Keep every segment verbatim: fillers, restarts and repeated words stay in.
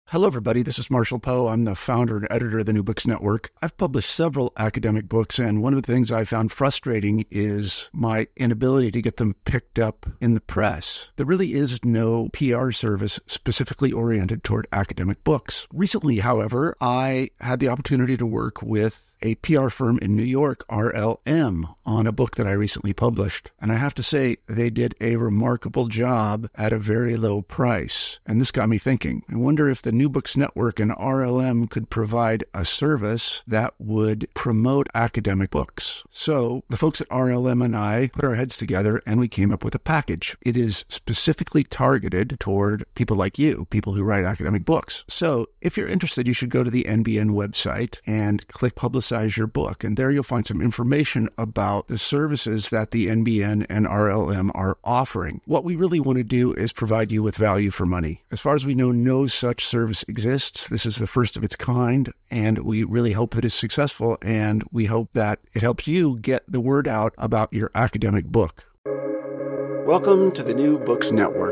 Hello, everybody. This is Marshall Poe. I'm the founder and editor of the New Books Network. I've published several academic books, and one of the things I found frustrating is my inability to get them picked up in the press. There really is no P R service specifically oriented toward academic books. Recently, however, I had the opportunity to work with a P R firm in New York, R L M, on a book that I recently published. And I have to say, they did a remarkable job at a very low price. And this got me thinking. I wonder if the New Books Network and R L M could provide a service that would promote academic books. So the folks at R L M and I put our heads together and we came up with a package. It is specifically targeted toward people like you, people who write academic books. So if you're interested, you should go to the N B N website and click Publicize your book. And there you'll find some information about the services that the N B N and R L M are offering. What we really want to do is provide you with value for money. As far as we know, no such service exists. This is the first of its kind, and we really hope that it's successful, and we hope that it helps you get the word out about your academic book. Welcome to the New Books Network.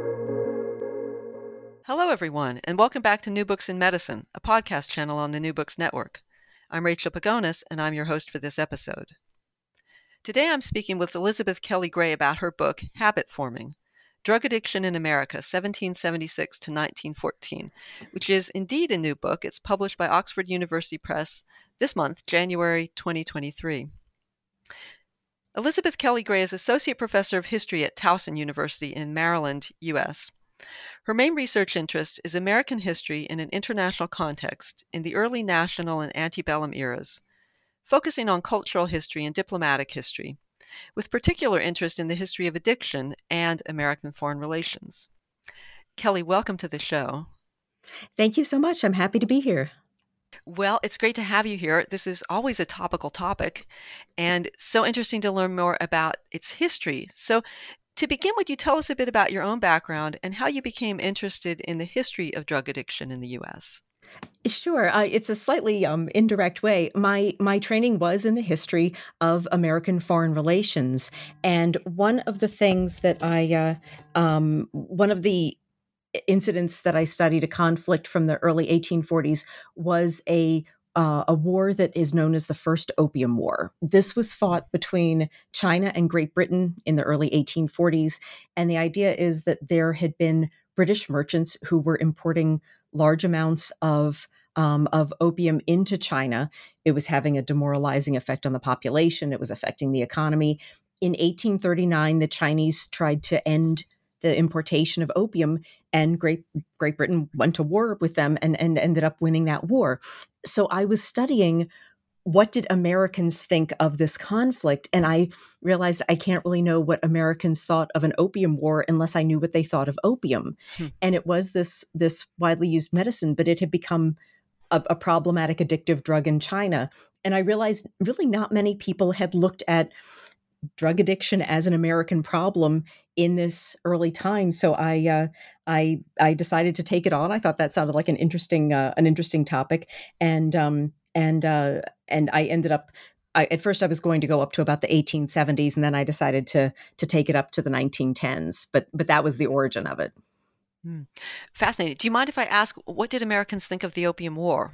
Hello, everyone, and welcome back to New Books in Medicine, a podcast channel on the New Books Network. I'm Rachel Pagonis, and I'm your host for this episode. Today I'm speaking with Elizabeth Kelly Gray about her book, Habit Forming, Drug Addiction in America, seventeen seventy-six to nineteen fourteen, which is indeed a new book. It's published by Oxford University Press this month, January twenty twenty-three. Elizabeth Kelly Gray is Associate Professor of History at Towson University in Maryland, U S Her main research interest is American history in an international context in the early national and antebellum eras, focusing on cultural history and diplomatic history, with particular interest in the history of addiction and American foreign relations. Kelly, welcome to the show. Thank you so much. I'm happy to be here. Well, it's great to have you here. This is always a topical topic, and so interesting to learn more about its history. So, to begin, would you tell us a bit about your own background and how you became interested in the history of drug addiction in the U S? Sure. Uh, it's a slightly um, indirect way. My my training was in the history of American foreign relations. And one of the things that I, uh, um, one of the incidents that I studied, a conflict from the early eighteen forties, was a Uh, a war that is known as the First Opium War. This was fought between China and Great Britain in the early eighteen forties. And the idea is that there had been British merchants who were importing large amounts of um, of opium into China. It was having a demoralizing effect on the population. It was affecting the economy. In eighteen thirty-nine, the Chinese tried to end the importation of opium, and Great Great Britain went to war with them and, and ended up winning that war. So I was studying, what did Americans think of this conflict? And I realized I can't really know what Americans thought of an opium war unless I knew what they thought of opium. Hmm. And it was this, this widely used medicine, but it had become a, a problematic addictive drug in China. And I realized really not many people had looked at drug addiction as an American problem in this early time. So I, uh, I, I decided to take it on. I thought that sounded like an interesting, uh, an interesting topic, and um, and uh, and I ended up. I, at first, I was going to go up to about the eighteen seventies, and then I decided to to take it up to the nineteen tens. But but that was the origin of it. Hmm. Fascinating. Do you mind if I ask, what did Americans think of the Opium War?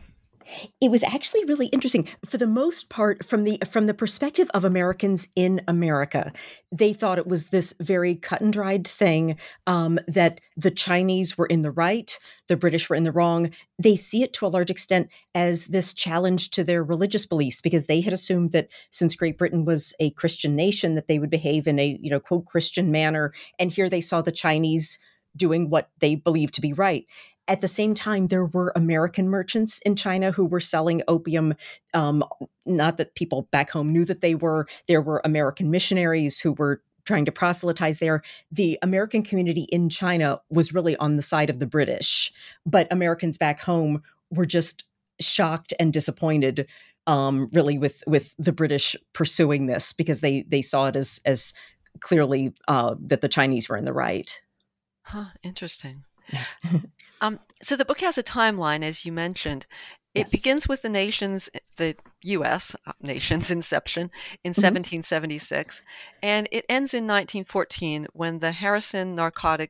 It was actually really interesting. For the most part, from the from the perspective of Americans in America, they thought it was this very cut and dried thing, um, that the Chinese were in the right, the British were in the wrong. They see it to a large extent as this challenge to their religious beliefs, because they had assumed that since Great Britain was a Christian nation, that they would behave in a, you know, quote, Christian manner. And here they saw the Chinese doing what they believed to be right. At the same time, there were American merchants in China who were selling opium. Um, not that people back home knew that they were. There were American missionaries who were trying to proselytize there. The American community in China was really on the side of the British, but Americans back home were just shocked and disappointed, um, really, with with the British pursuing this, because they they saw it as as clearly uh, that the Chinese were in the right. Huh, interesting. um, so the book has a timeline, as you mentioned. It yes. begins with the nation's, the U S nation's inception in mm-hmm. seventeen seventy-six, and it ends in nineteen fourteen when the Harrison Narcotics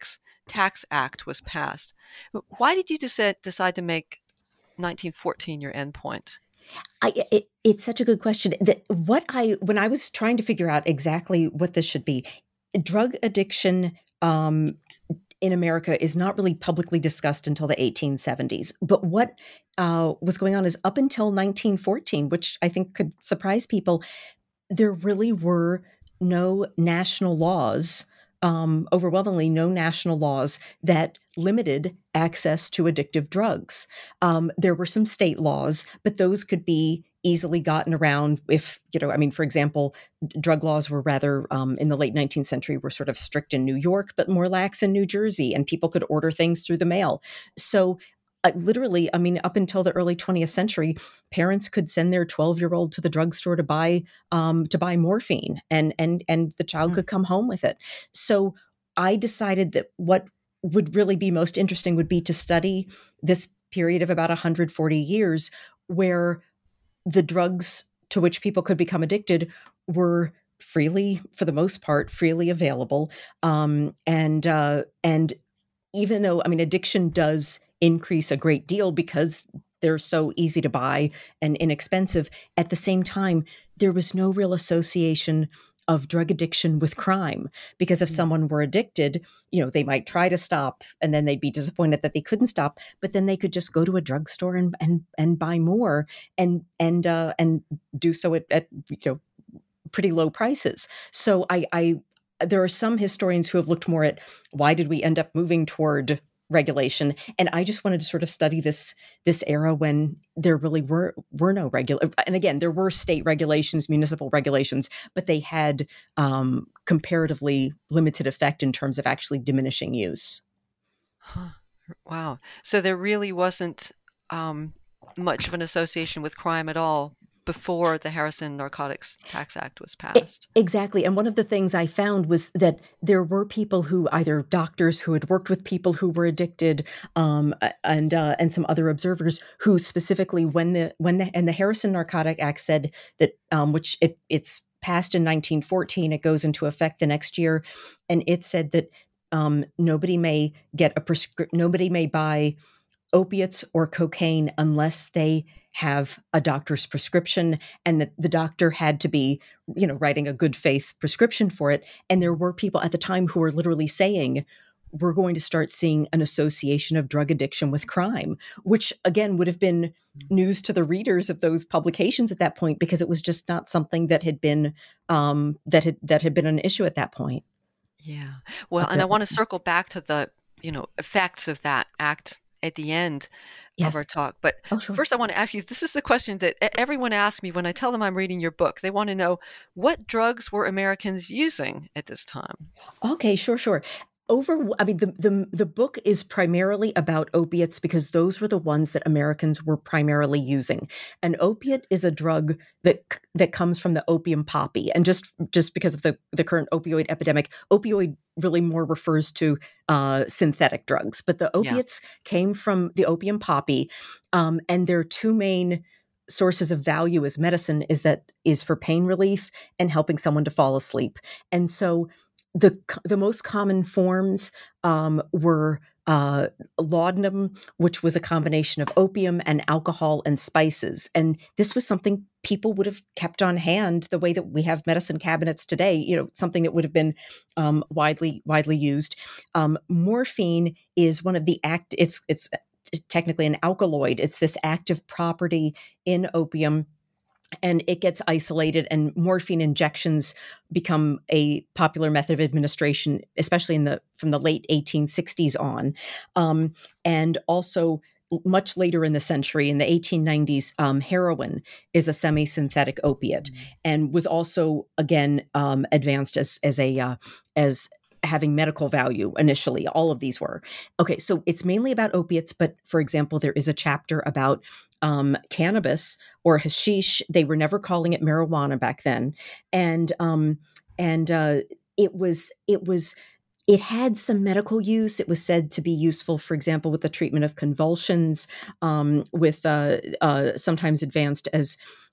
Tax Act was passed. Why did you decide decide to make nineteen fourteen your endpoint? I, it, it's such a good question. That what I when I was trying to figure out exactly what this should be, drug addiction um, in America is not really publicly discussed until the eighteen seventies. But what uh, was going on is up until nineteen fourteen, which I think could surprise people, there really were no national laws, um, overwhelmingly no national laws that limited access to addictive drugs. Um, there were some state laws, but those could be easily gotten around if, you know, I mean, for example, drug laws were rather, um, in the late nineteenth century, were sort of strict in New York, but more lax in New Jersey, and people could order things through the mail. So uh, literally, I mean, up until the early twentieth century, parents could send their twelve-year-old to the drugstore to buy um, to buy morphine, and and and the child mm. could come home with it. So I decided that what would really be most interesting would be to study this period of about one hundred forty years where the drugs to which people could become addicted were freely, for the most part, freely available. Um, and uh, and even though, I mean, addiction does increase a great deal because they're so easy to buy and inexpensive, at the same time, there was no real association of drug addiction with crime, because if someone were addicted, you know, they might try to stop and then they'd be disappointed that they couldn't stop, but then they could just go to a drugstore and and and buy more and and uh, and do so at, at you know pretty low prices. So I, I there are some historians who have looked more at why did we end up moving toward regulation, and I just wanted to sort of study this this era when there really were were no regular, and again there were state regulations, municipal regulations, but they had um, comparatively limited effect in terms of actually diminishing use. Huh. Wow! So there really wasn't um, much of an association with crime at all before the Harrison Narcotics Tax Act was passed. Exactly. And one of the things I found was that there were people who, either doctors who had worked with people who were addicted, um, and uh, and some other observers who specifically, when the when the and the Harrison Narcotic Act said that, um, which it, it's passed in nineteen fourteen, it goes into effect the next year, and it said that um, nobody may get a prescription, nobody may buy opiates or cocaine unless they have a doctor's prescription, and that the doctor had to be, you know, writing a good faith prescription for it. And there were people at the time who were literally saying, we're going to start seeing an association of drug addiction with crime, which again would have been news to the readers of those publications at that point, because it was just not something that had been um, that had that had been an issue at that point. Yeah. Well, and I want to circle back to the, you know, effects of that act at the end yes. of our talk. But oh, sure. First I want to ask you, this is the question that everyone asks me when I tell them I'm reading your book. They want to know, what drugs were Americans using at this time? Okay, sure, sure. Over, I mean, the, the the book is primarily about opiates because those were the ones that Americans were primarily using. An opiate is a drug that that comes from the opium poppy, and just just because of the the current opioid epidemic, opioid really more refers to uh, synthetic drugs, but the opiates yeah. came from the opium poppy, um, and their two main sources of value as medicine is that is for pain relief and helping someone to fall asleep, and so. The the most common forms um, were uh, laudanum, which was a combination of opium and alcohol and spices. And this was something people would have kept on hand the way that we have medicine cabinets today, you know, something that would have been um, widely widely used. Um, morphine is one of the act, it's it's technically an alkaloid. It's this active property in opium. And it gets isolated, and morphine injections become a popular method of administration, especially in the from the late eighteen sixties on. Um, and also much later in the century, in the eighteen nineties, um, heroin is a semi-synthetic opiate, mm-hmm. and was also again um, advanced as as a uh, as having medical value initially. All of these were. Okay, so it's mainly about opiates, but for example, there is a chapter about um, cannabis or hashish. They were never calling it marijuana back then. And um, and uh, it was it was it had some medical use. It was said to be useful, for example, with the treatment of convulsions, um, with uh, uh, sometimes advanced as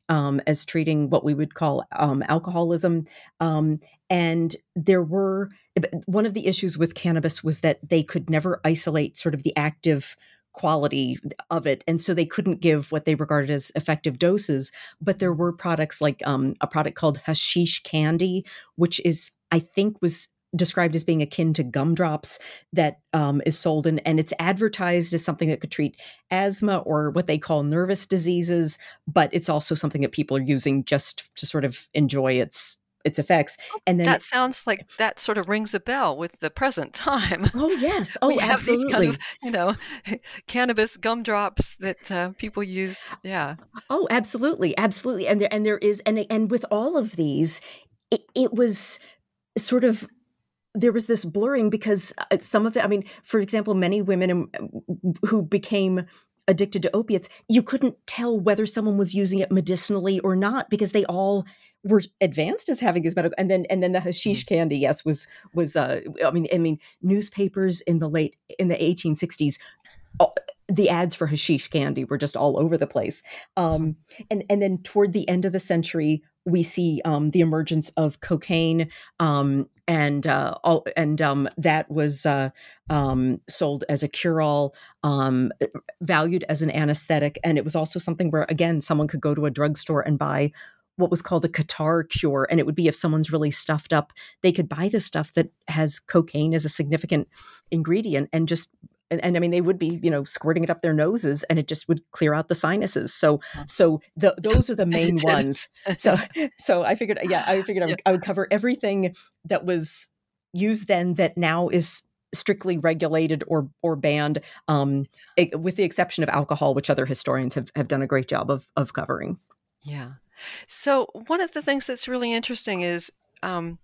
um, as treating what we would call um, alcoholism. Um, and there were, one of the issues with cannabis was that they could never isolate sort of the active quality of it. And so they couldn't give what they regarded as effective doses. But there were products like um, a product called hashish candy, which is, I think, was described as being akin to gumdrops that um, is sold in, and it's advertised as something that could treat asthma or what they call nervous diseases, but it's also something that people are using just to sort of enjoy its its effects. And then that sounds like that sort of rings a bell with the present time. Oh yes, oh we have absolutely. These kind of, you know, cannabis gumdrops that uh, people use. Yeah. Oh, absolutely, absolutely. And there and there is, and and with all of these, it, it was sort of, there was this blurring because some of it, I mean, for example, many women who became addicted to opiates, you couldn't tell whether someone was using it medicinally or not because they all were advanced as having this medical. And then, and then the hashish mm-hmm. candy, yes, was was. Uh, I mean, I mean, newspapers in the late in the eighteen sixties. Uh, the ads for hashish candy were just all over the place. Um, and, and then toward the end of the century, we see um, the emergence of cocaine, um, and uh, all, and um, that was uh, um, sold as a cure-all, um, valued as an anesthetic, and it was also something where, again, someone could go to a drugstore and buy what was called a catarrh cure, and it would be if someone's really stuffed up, they could buy the stuff that has cocaine as a significant ingredient and just. And, and I mean, they would be, you know, squirting it up their noses, and it just would clear out the sinuses. So, so the, those are the main ones. So, so I figured, yeah, I figured I would, I would cover everything that was used then that now is strictly regulated or or banned, um, it, with the exception of alcohol, which other historians have, have done a great job of of covering. Yeah. So one of the things that's really interesting is um,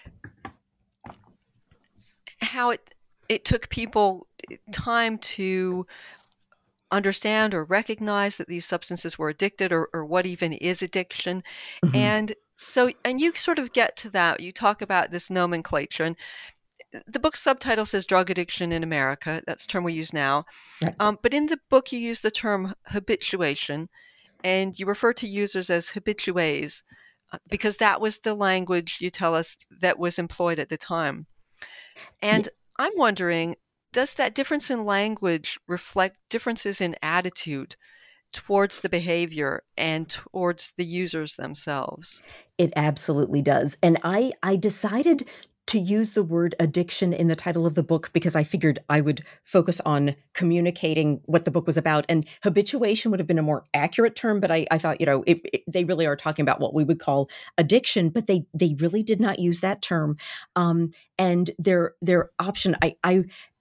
how it it took people time to understand or recognize that these substances were addicted, or, or what even is addiction. Mm-hmm. And so, and you sort of get to that. You talk about this nomenclature, and the book's subtitle says drug addiction in America. That's the term we use now. Right. Um, but in the book, you use the term habituation, and you refer to users as habitués, because that was the language, you tell us, that was employed at the time. And yeah. I'm wondering, does that difference in language reflect differences in attitude towards the behavior and towards the users themselves? It absolutely does. And I, I decided to use the word addiction in the title of the book because I figured I would focus on communicating what the book was about. And habituation would have been a more accurate term, but I, I thought, you know, it, it, they really are talking about what we would call addiction, but they they really did not use that term. Um, and their their option, I, I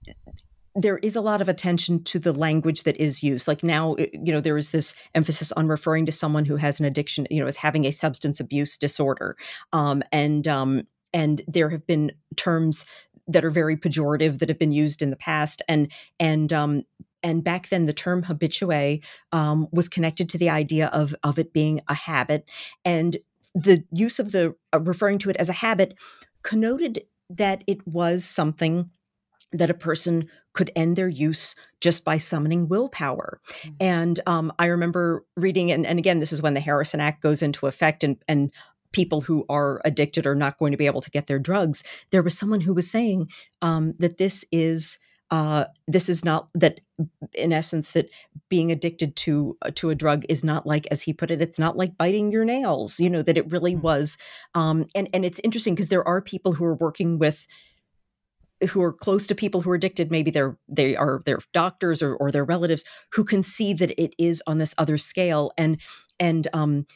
there is a lot of attention to the language that is used. Like now, you know, there is this emphasis on referring to someone who has an addiction, you know, as having a substance abuse disorder. Um, and um, and there have been terms that are very pejorative that have been used in the past. And and um, and back then, the term habitué um, was connected to the idea of of it being a habit, and the use of the uh, referring to it as a habit connoted that it was something that a person could end their use just by summoning willpower. Mm-hmm. And um, I remember reading, and, and again, this is when the Harrison Act goes into effect, and, and people who are addicted are not going to be able to get their drugs. There was someone who was saying um, that this is uh, this is not that, in essence, that being addicted to uh, to a drug is not like, as he put it, it's not like biting your nails. You know, that it really was. Um, and and it's interesting because there are people who are working with. who are close to people who are addicted, maybe they're they are their doctors or, or their relatives, who can see that it is on this other scale. And and um,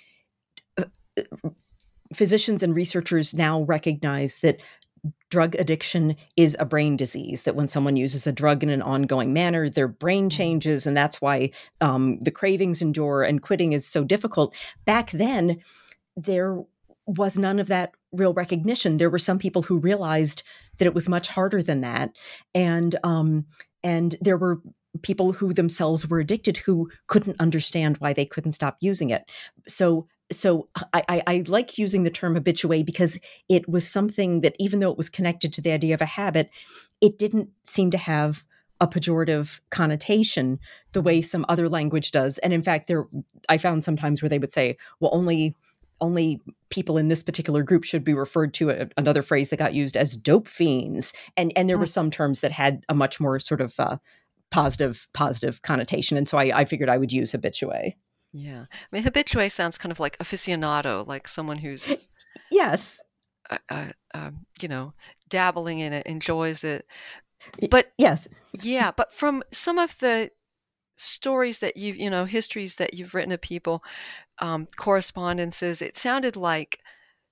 physicians and researchers now recognize that drug addiction is a brain disease, that when someone uses a drug in an ongoing manner, their brain changes, and that's why um, the cravings endure and quitting is so difficult. Back then, there was none of that real recognition. There were some people who realized that it was much harder than that. And um, and there were people who themselves were addicted who couldn't understand why they couldn't stop using it. So so I, I, I like using the term habitué because it was something that, even though it was connected to the idea of a habit, it didn't seem to have a pejorative connotation the way some other language does. And in fact, there I found sometimes where they would say, well, only only people in this particular group should be referred to. A, another phrase that got used as dope fiends. And and there were some terms that had a much more sort of uh, positive positive connotation. And so I, I figured I would use habitué. Yeah. I mean, habitué sounds kind of like aficionado, like someone who's yes, uh, uh, um, you know, dabbling in it, enjoys it. But yes, yeah, but from some of the stories that you, you know, histories that you've written of people, um, correspondences, it sounded like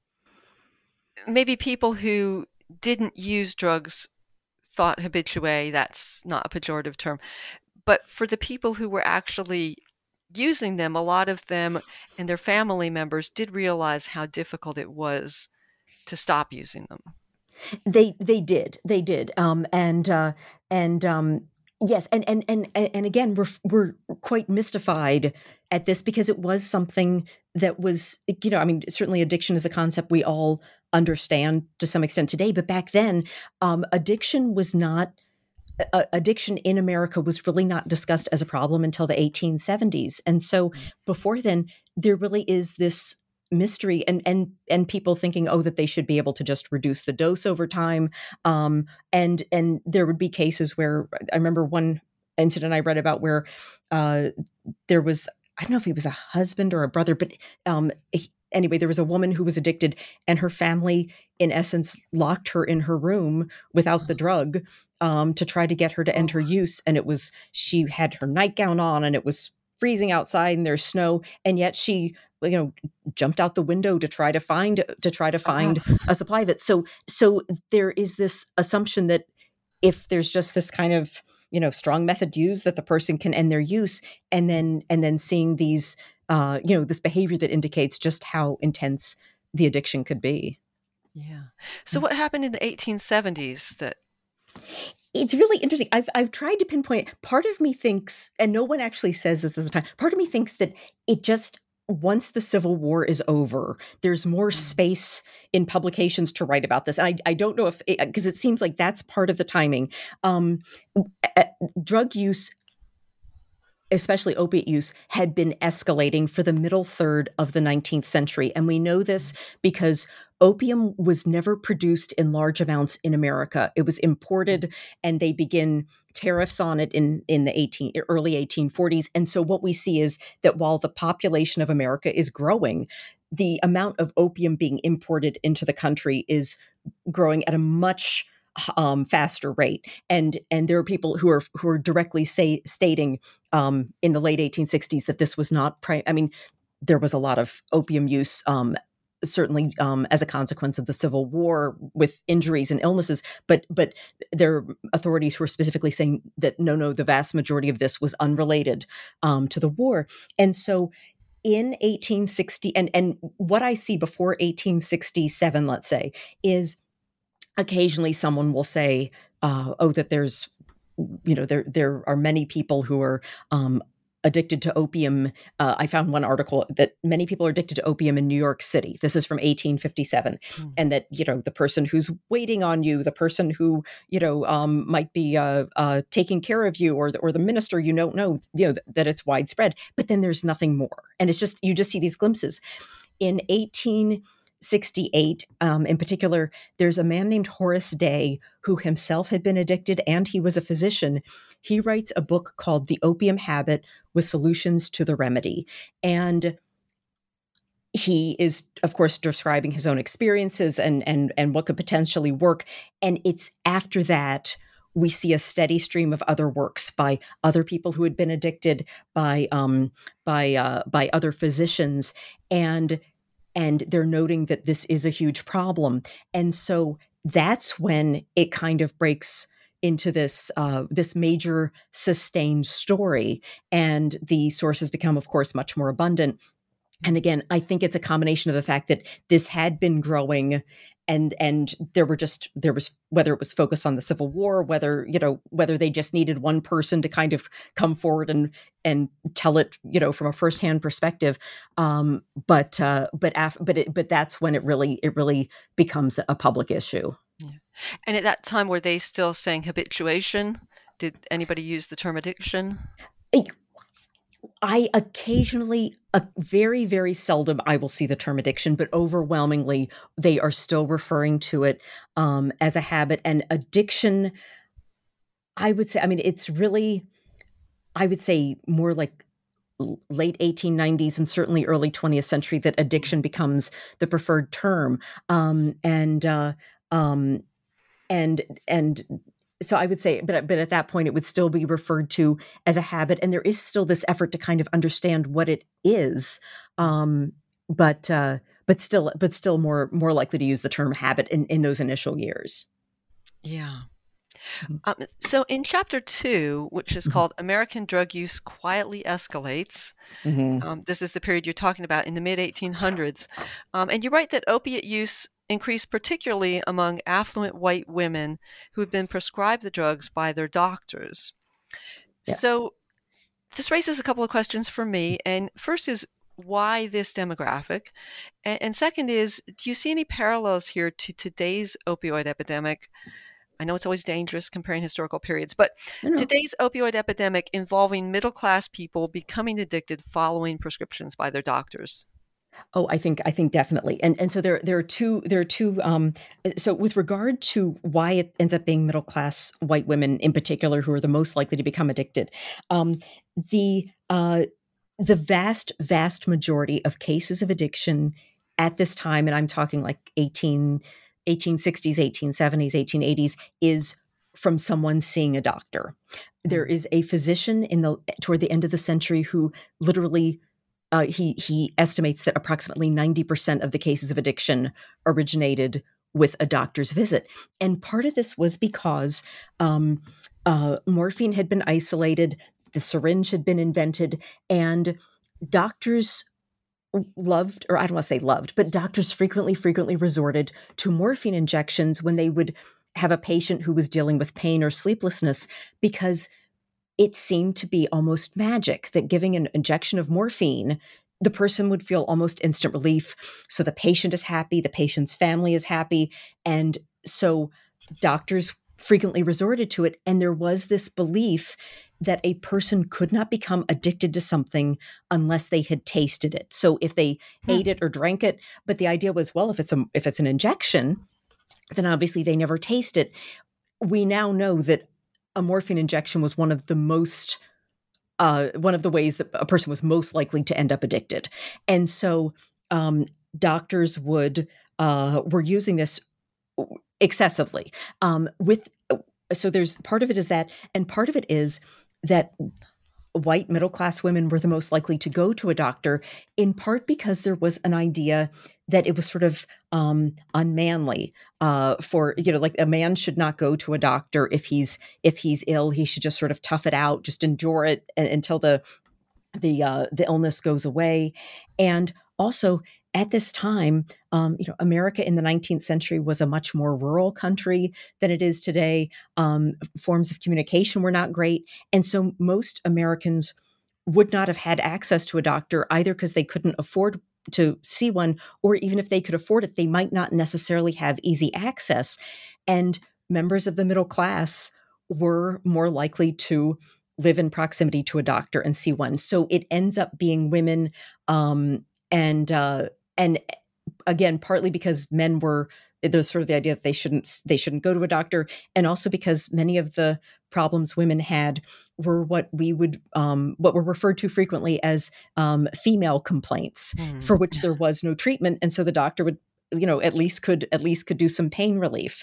maybe people who didn't use drugs thought habitué, that's not a pejorative term. But for the people who were actually using them, a lot of them and their family members did realize how difficult it was to stop using them. They they did they did um, and uh, and um, yes and and and and again we're we're quite mystified at this because it was something that was, you know, I mean, certainly addiction is a concept we all understand to some extent today, but back then um, addiction was not uh, addiction in America was really not discussed as a problem until the eighteen seventies, and so before then there really is this mystery and and and people thinking, oh, that they should be able to just reduce the dose over time. Um, and and there would be cases where I remember one incident I read about where uh, there was, I don't know if he was a husband or a brother, but um, he, anyway, there was a woman who was addicted and her family, in essence, locked her in her room without the drug um, to try to get her to end her use. And it was, she had her nightgown on and it was freezing outside and there's snow. And yet she, you know, jumped out the window to try to find, to try to find oh. a supply of it. So, so there is this assumption that if there's just this kind of, you know, strong method used, that the person can end their use, and then, and then seeing these, uh, you know, this behavior that indicates just how intense the addiction could be. Yeah. So what happened in the eighteen seventies that? It's really interesting. I've I've tried to pinpoint. Part of me thinks, and no one actually says this at the time, part of me thinks that it just, once the Civil War is over, there's more space in publications to write about this. And I, I don't know if, because it, it seems like that's part of the timing. Um, drug use, especially opiate use, had been escalating for the middle third of the nineteenth century. And we know this because opium was never produced in large amounts in America. It was imported, and they begin tariffs on it in, in the eighteen, early eighteen forties. And so what we see is that while the population of America is growing, the amount of opium being imported into the country is growing at a much Um, faster rate, and and there are people who are who are directly say, stating um, in the late eighteen sixties that this was not. Pri- I mean, there was a lot of opium use, um, certainly um, as a consequence of the Civil War, with injuries and illnesses. But but there are authorities who are specifically saying that no, no, the vast majority of this was unrelated um, to the war, and so. In eighteen sixty, and and what I see before eighteen sixty-seven, let's say, is. Occasionally someone will say, uh, oh, that there's, you know, there there are many people who are um, addicted to opium. Uh, I found one article that many people are addicted to opium in New York City. This is from eighteen fifty-seven. Mm. And that, you know, the person who's waiting on you, the person who, you know, um, might be uh, uh, taking care of you, or the, or the minister, you don't know, you know, th- that it's widespread. But then there's nothing more. And it's just, you just see these glimpses. In eighteen sixty-eight, um, in particular, there's a man named Horace Day who himself had been addicted, and he was a physician. He writes a book called The Opium Habit with Solutions to the Remedy. And he is, of course, describing his own experiences and, and, and what could potentially work. And it's after that we see a steady stream of other works by other people who had been addicted, by um, by uh, by other physicians, and And they're noting that this is a huge problem. And so that's when it kind of breaks into this uh, this major sustained story. And the sources become, of course, much more abundant. And again, I think it's a combination of the fact that this had been growing, and and there were just there was whether it was focused on the Civil War, whether, you know, whether they just needed one person to kind of come forward and and tell it, you know, from a firsthand perspective. Um, but uh, but af- but it, but that's when it really it really becomes a public issue. Yeah. And at that time, were they still saying habituation Did anybody use the term addiction? I occasionally, uh, very, very seldom, I will see the term addiction, but overwhelmingly, they are still referring to it um, as a habit. And addiction, I would say, I mean, it's really, I would say more like late eighteen nineties and certainly early twentieth century that addiction becomes the preferred term. Um, and, uh, um, and, and, so I would say, but but at that point, it would still be referred to as a habit, and there is still this effort to kind of understand what it is, um, but uh, but still, but still more more likely to use the term habit in, in those initial years. Yeah. Um, so in chapter two, which is called American Drug Use Quietly Escalates, Mm-hmm. um, this is the period you're talking about in the mid eighteen hundreds, um, and you write that opiate use increased particularly among affluent white women who had been prescribed the drugs by their doctors. Yes. So this raises a couple of questions for me. And first is, why this demographic? And, and second is, do you see any parallels here to today's opioid epidemic? I know it's always dangerous comparing historical periods, but No, no. today's opioid epidemic involving middle-class people becoming addicted following prescriptions by their doctors. Oh, I think I think definitely, and and so there there are two there are two. Um, so with regard to why it ends up being middle class white women in particular who are the most likely to become addicted, um, the uh, the vast vast majority of cases of addiction at this time, and I'm talking like eighteen, eighteen sixties, eighteen seventies, eighteen eighties, is from someone seeing a doctor. There is a physician in the toward the end of the century who literally. Uh, he he estimates that approximately ninety percent of the cases of addiction originated with a doctor's visit. And part of this was because um, uh, morphine had been isolated, the syringe had been invented, and doctors loved, or I don't want to say loved, but doctors frequently, frequently resorted to morphine injections when they would have a patient who was dealing with pain or sleeplessness, because it seemed to be almost magic that giving an injection of morphine, the person would feel almost instant relief. So the patient is happy, the patient's family is happy. And so doctors frequently resorted to it. And there was this belief that a person could not become addicted to something unless they had tasted it. So if they hmm. ate it or drank it, but the idea was, well, if it's a, if it's an injection, then obviously they never taste it. We now know that a morphine injection was one of the most, uh, one of the ways that a person was most likely to end up addicted. And so um, doctors would, uh, were using this excessively. Um, with So there's, part of it is that, and part of it is that white middle-class women were the most likely to go to a doctor, in part because there was an idea that it was sort of um, unmanly uh, for, you know, like a man should not go to a doctor if he's if he's ill. He should just sort of tough it out, just endure it and, until the the uh, the illness goes away. And also at this time, um, you know, America in the nineteenth century was a much more rural country than it is today. Um, forms of communication were not great, and so most Americans would not have had access to a doctor either because they couldn't afford to see one, or even if they could afford it, they might not necessarily have easy access. And members of the middle class were more likely to live in proximity to a doctor and see one. So it ends up being women, um, and uh, and again, partly because men were, there's sort of the idea that they shouldn't they shouldn't go to a doctor, and also because many of the problems women had were what we would um, what were referred to frequently as um, female complaints, mm. for which there was no treatment, and so the doctor would, you know, at least could at least could do some pain relief.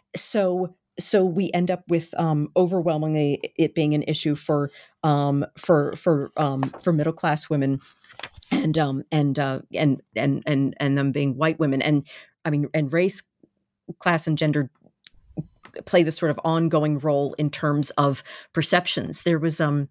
So so we end up with um, overwhelmingly it being an issue for um, for for um, for middle class women, and um, and uh, and and and and them being white women, and I mean, and race, class, and gender play this sort of ongoing role in terms of perceptions. There was um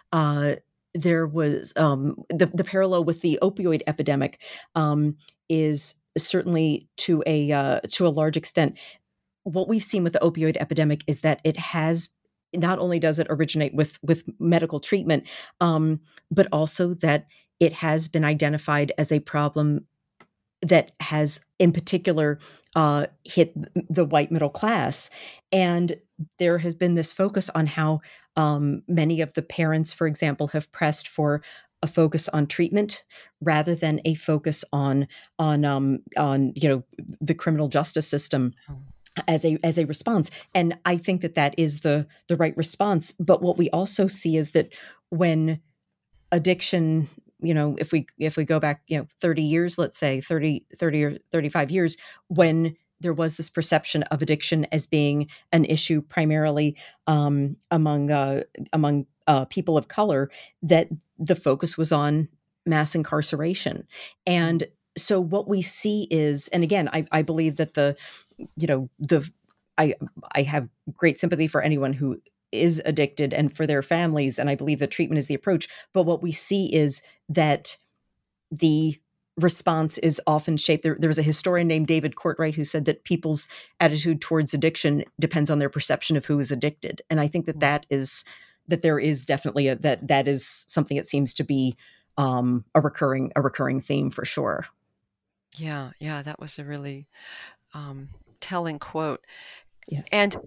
uh there was um the, the parallel with the opioid epidemic um is certainly to a uh, to a large extent. What we've seen with the opioid epidemic is that it has, not only does it originate with with medical treatment, um, but also that it has been identified as a problem that has in particular uh, hit the white middle class. And there has been this focus on how um, many of the parents, for example, have pressed for a focus on treatment rather than a focus on on um, on you know the criminal justice system as a as a response. And I think that that is the the right response. But what we also see is that when addiction, you know, if we if we go back, you know, thirty years, let's say thirty, thirty or thirty-five years, when there was this perception of addiction as being an issue primarily um, among uh, among uh, people of color, that the focus was on mass incarceration. And so what we see is, and again, I, I believe that the, you know, the, I I have great sympathy for anyone who is addicted and for their families, and I believe that treatment is the approach. But what we see is that the response is often shaped. There, there was a historian named David Courtwright who said that people's attitude towards addiction depends on their perception of who is addicted. And I think that that is, that there is definitely a, that that is something that seems to be um, a recurring, a recurring theme for sure. Yeah. Yeah. That was a really um, telling quote. Yes. And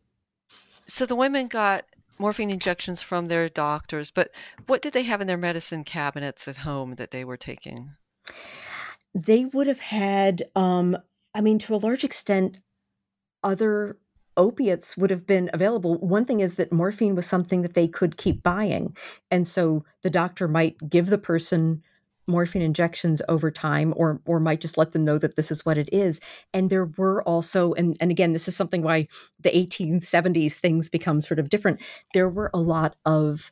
so the women got morphine injections from their doctors, but what did they have in their medicine cabinets at home that they were taking? They would have had, um, I mean, to a large extent, other opiates would have been available. One thing is that morphine was something that they could keep buying. And so the doctor might give the person morphine injections over time, or or might just let them know that this is what it is. And there were also, and, and again, this is something why the eighteen seventies things become sort of different. There were a lot of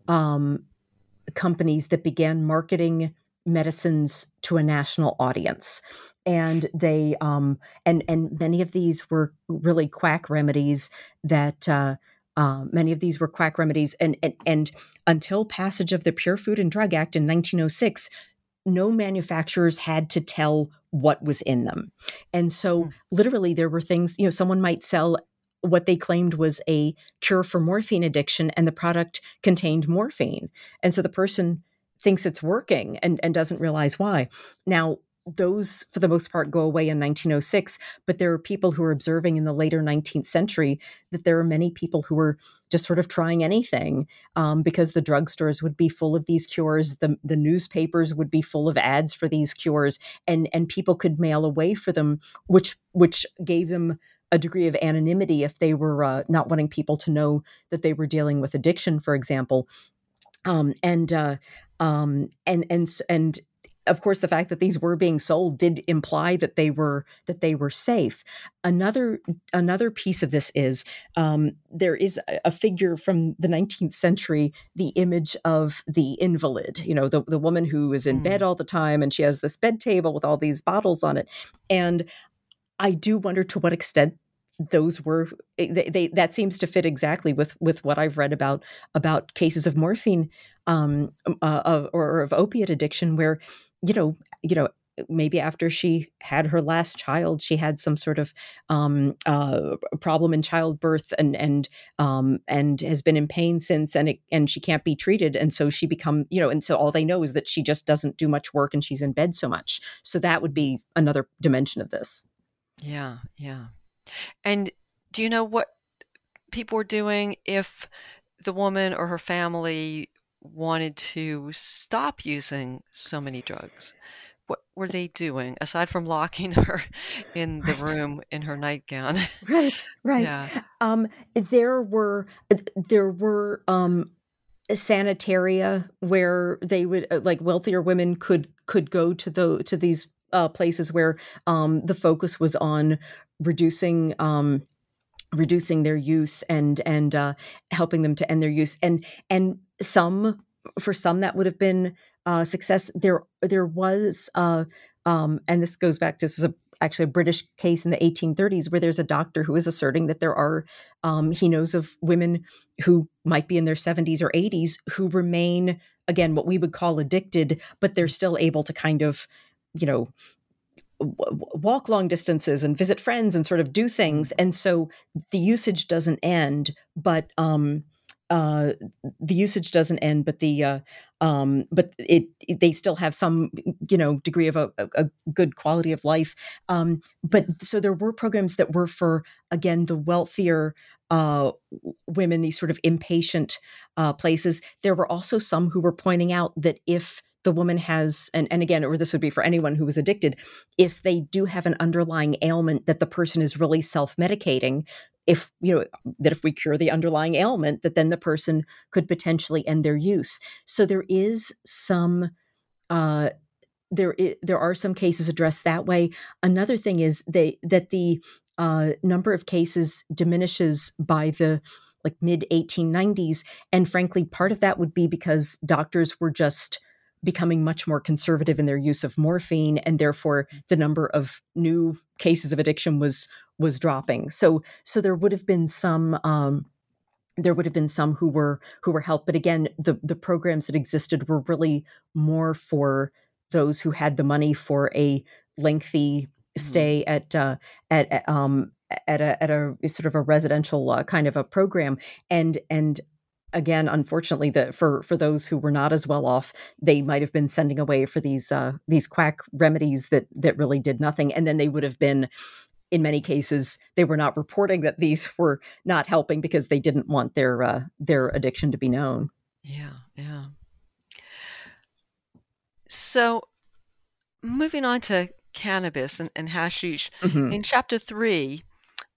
um, companies that began marketing medicines to a national audience. And they um, and and many of these were really quack remedies that uh, uh, many of these were quack remedies. And, and and until passage of the Pure Food and Drug Act in nineteen oh six, no manufacturers had to tell what was in them. And so, mm. literally, there were things. You know, someone might sell what they claimed was a cure for morphine addiction, and the product contained morphine. And so the person thinks it's working and, and doesn't realize why. Now, those, for the most part, go away in nineteen oh six, but there are people who are observing in the later nineteenth century that there are many people who were just sort of trying anything um, because the drugstores would be full of these cures, the, the newspapers would be full of ads for these cures, and, and people could mail away for them, which which gave them a degree of anonymity if they were uh, not wanting people to know that they were dealing with addiction, for example. Um, and uh, um, and and and of course, the fact that these were being sold did imply that they were that they were safe. Another another piece of this is um, there is a, a figure from the nineteenth century, the image of the invalid. You know, the the woman who is in mm. bed all the time, and she has this bed table with all these bottles on it. And I do wonder to what extent those were they, they that seems to fit exactly with with what I've read about about cases of morphine um uh, of, or of opiate addiction, where you know you know maybe after she had her last child, she had some sort of um uh problem in childbirth and and um and has been in pain since, and it, and she can't be treated, and so she become you know and so all they know is that she just doesn't do much work and she's in bed so much. So that would be another dimension of this. Yeah, yeah. And do you know what people were doing if the woman or her family wanted to stop using so many drugs? What were they doing aside from locking her in the right. room in her nightgown? Right, right. Yeah. Um, there were there were um, sanitaria where they would like wealthier women could could go to the to these uh, places where um, the focus was on reducing um, reducing their use and and uh, helping them to end their use. And and some for some that would have been uh, success. There there was uh, um, and this goes back to this is a, actually a British case in the eighteen thirties where there's a doctor who is asserting that there are um, he knows of women who might be in their seventies or eighties who remain, again, what we would call addicted, but they're still able to kind of you know walk long distances and visit friends and sort of do things. And so the usage doesn't end, but, um, uh, the usage doesn't end, but the uh, um, but it, it they still have some you know degree of a, a good quality of life. Um, but so there were programs that were for, again, the wealthier uh, women, these sort of inpatient uh, places. There were also some who were pointing out that if the woman has, and, and again, or this would be for anyone who was addicted, if they do have an underlying ailment that the person is really self-medicating, if, you know, that if we cure the underlying ailment, that then the person could potentially end their use. So there is some, uh, there, is, there are some cases addressed that way. Another thing is they, that the uh, number of cases diminishes by the like mid eighteen nineties. And frankly, part of that would be because doctors were just becoming much more conservative in their use of morphine, and therefore the number of new cases of addiction was was dropping. So so there would have been some um, there would have been some who were who were helped, but again, the the programs that existed were really more for those who had the money for a lengthy stay mm-hmm. at uh, at, at um at a at a sort of a residential uh, kind of a program, and and. Again, unfortunately, the, for for those who were not as well off, they might have been sending away for these uh, these quack remedies that that really did nothing, and then they would have been, in many cases, they were not reporting that these were not helping because they didn't want their uh, their addiction to be known. Yeah, yeah. So, moving on to cannabis and, and hashish, mm-hmm. in chapter three.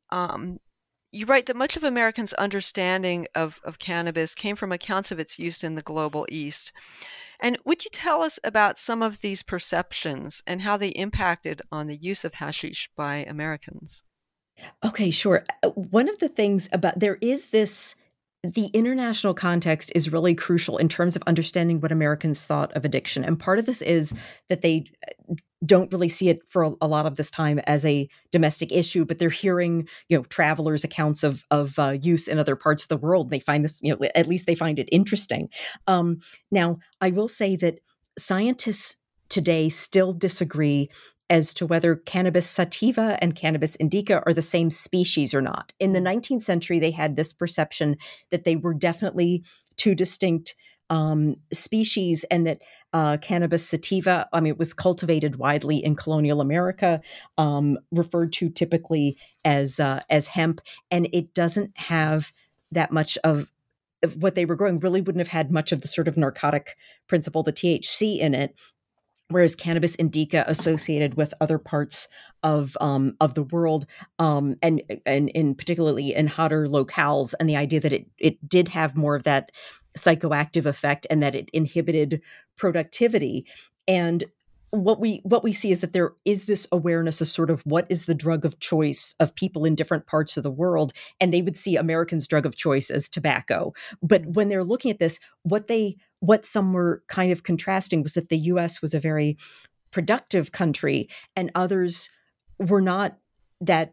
Um, You write that much of Americans' understanding of, of cannabis came from accounts of its use in the global East. And would you tell us about some of these perceptions and how they impacted on the use of hashish by Americans? Okay, sure. One of the things about, there is this, the international context is really crucial in terms of understanding what Americans thought of addiction. And part of this is that they don't really see it for a, a lot of this time as a domestic issue, but they're hearing, you know, travelers' accounts of of uh, use in other parts of the world. They find this, you know, at least they find it interesting. Um, now, I will say that scientists today still disagree as to whether cannabis sativa and cannabis indica are the same species or not. In the nineteenth century, they had this perception that they were definitely two distinct um, species, and that uh, cannabis sativa, I mean, it was cultivated widely in colonial America, um, referred to typically as uh, as hemp, and it doesn't have that much of, of what they were growing. Really wouldn't have had much of the sort of narcotic principle, the T H C in it. Whereas cannabis indica associated with other parts of um, of the world, um, and and in particularly in hotter locales, and the idea that it it did have more of that psychoactive effect, and that it inhibited productivity. And what we what we see is that there is this awareness of sort of what is the drug of choice of people in different parts of the world, and they would see Americans' drug of choice as tobacco. But when they're looking at this, what they what some were kind of contrasting was that the U S was a very productive country, and others were not that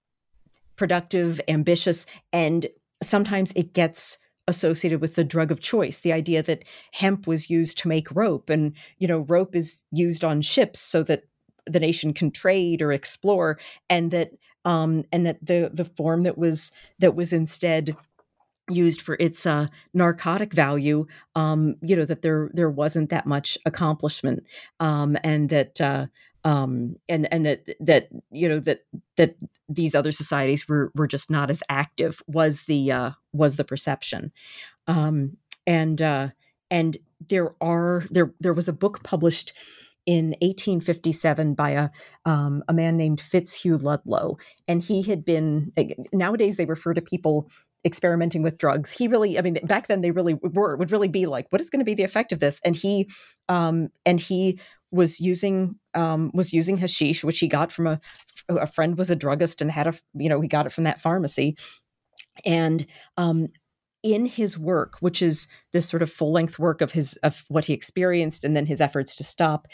productive, ambitious, and sometimes it gets associated with the drug of choice, the idea that hemp was used to make rope, and, you know, rope is used on ships so that the nation can trade or explore, and that um, and that the the form that was that was instead used for its uh, narcotic value, um, you know, that there there wasn't that much accomplishment, um, and that uh, um, and and that that you know that that these other societies were were just not as active, was the uh, was the perception, um, and uh, and there are there there was a book published in eighteen fifty-seven by a um, a man named Fitzhugh Ludlow, and he had been, nowadays they refer to people experimenting with drugs. He really, I mean, back then they really were, would really be like, what is going to be the effect of this? And he, um, and he was using, um, was using hashish, which he got from a, a friend was a druggist and had a, you know, he got it from that pharmacy. And, um, in his work, which is this sort of full length work of his, of what he experienced and then his efforts to stop,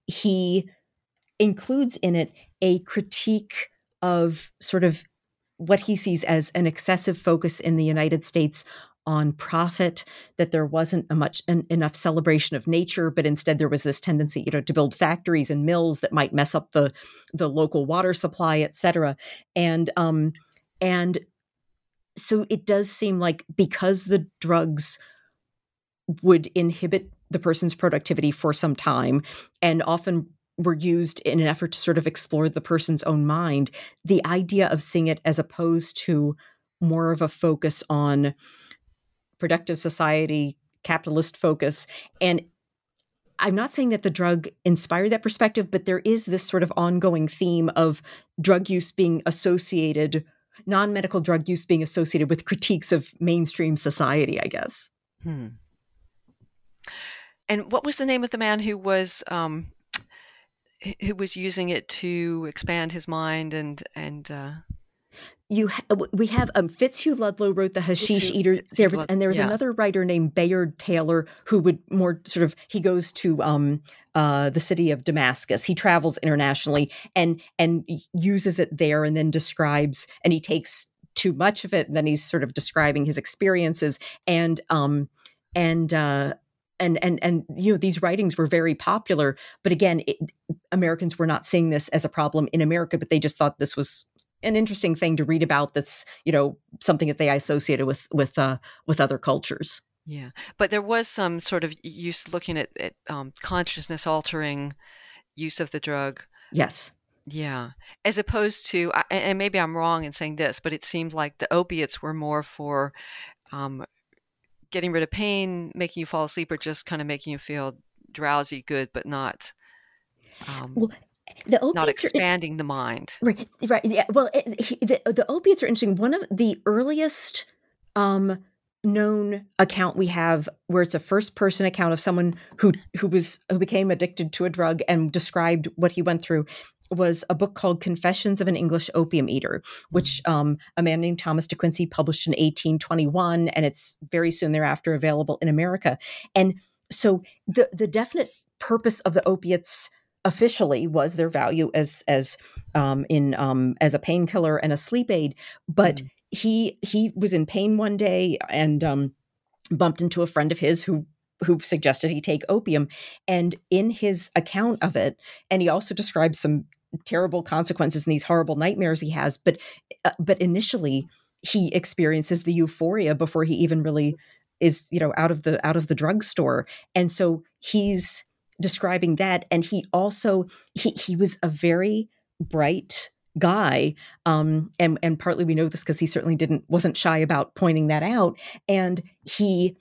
he includes in it a critique of sort of what he sees as an excessive focus in the United States on profit, that there wasn't a much en- enough celebration of nature, but instead there was this tendency, you know, to build factories and mills that might mess up the the local water supply, et cetera. And um, and so it does seem like because the drugs would inhibit the person's productivity for some time and often were used in an effort to sort of explore the person's own mind, the idea of seeing it as opposed to more of a focus on productive society, capitalist focus. And I'm not saying that the drug inspired that perspective, but there is this sort of ongoing theme of drug use being associated, non-medical drug use being associated with critiques of mainstream society, I guess. Hmm. And what was the name of the man who was um, who was using it to expand his mind and and uh... You ha- we have um, Fitzhugh Ludlow wrote The Hashish Fitzhugh, Eater. Fitzhugh There was, Lud- and there was yeah. another writer named Bayard Taylor who would more sort of, he goes to um, uh, the city of Damascus. He travels internationally and and uses it there, and then describes, and he takes too much of it, and then he's sort of describing his experiences. And um and uh, and and and you know, these writings were very popular. But again, it, Americans were not seeing this as a problem in America, but they just thought this was an interesting thing to read about. That's, you know, something that they associated with with uh, with other cultures. Yeah, but there was some sort of use looking at, at um, consciousness altering use of the drug. Yes. Yeah, as opposed to, and maybe I'm wrong in saying this, but it seemed like the opiates were more for um, getting rid of pain, making you fall asleep, or just kind of making you feel drowsy, good, but not. Um, well, The opiates not expanding are, the mind. Right, right. Yeah. Well, it, he, the, the opiates are interesting. One of the earliest um, known account we have, where it's a first-person account of someone who who was who became addicted to a drug and described what he went through, was a book called Confessions of an English Opium Eater, which um, a man named Thomas De Quincey published in eighteen twenty-one, and it's very soon thereafter available in America. And so the the definite purpose of the opiates officially was their value as as um, in um, as a painkiller and a sleep aid, but mm. he he was in pain one day and um, bumped into a friend of his who who suggested he take opium. And in his account of it, and he also describes some terrible consequences and these horrible nightmares he has. But uh, but initially, he experiences the euphoria before he even really is, you know, out of the out of the drugstore, and so he's describing that. And he also, he he was a very bright guy. Um, and, and partly we know this because he certainly didn't, wasn't shy about pointing that out. And he,